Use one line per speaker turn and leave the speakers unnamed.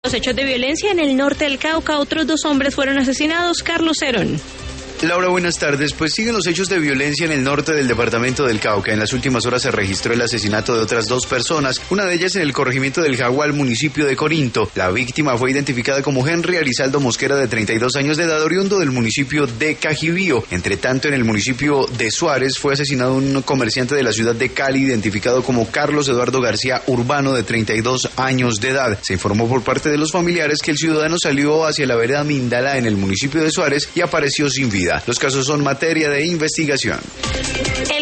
Los hechos de violencia en el norte del Cauca, otros 2 hombres fueron asesinados. Carlos Cerón.
Laura, buenas tardes. Pues siguen los hechos de violencia en el norte del departamento del Cauca. En las últimas horas se registró el asesinato de otras 2 personas, una de ellas en el corregimiento del Jagual, municipio de Corinto. La víctima fue identificada como Henry Arizaldo Mosquera, de 32 años de edad, oriundo del municipio de Cajibío. Entre tanto, en el municipio de Suárez fue asesinado un comerciante de la ciudad de Cali, identificado como Carlos Eduardo García Urbano, de 32 años de edad. Se informó por parte de los familiares que el ciudadano salió hacia la vereda Mindalá en el municipio de Suárez y apareció sin vida. Los casos son materia de investigación.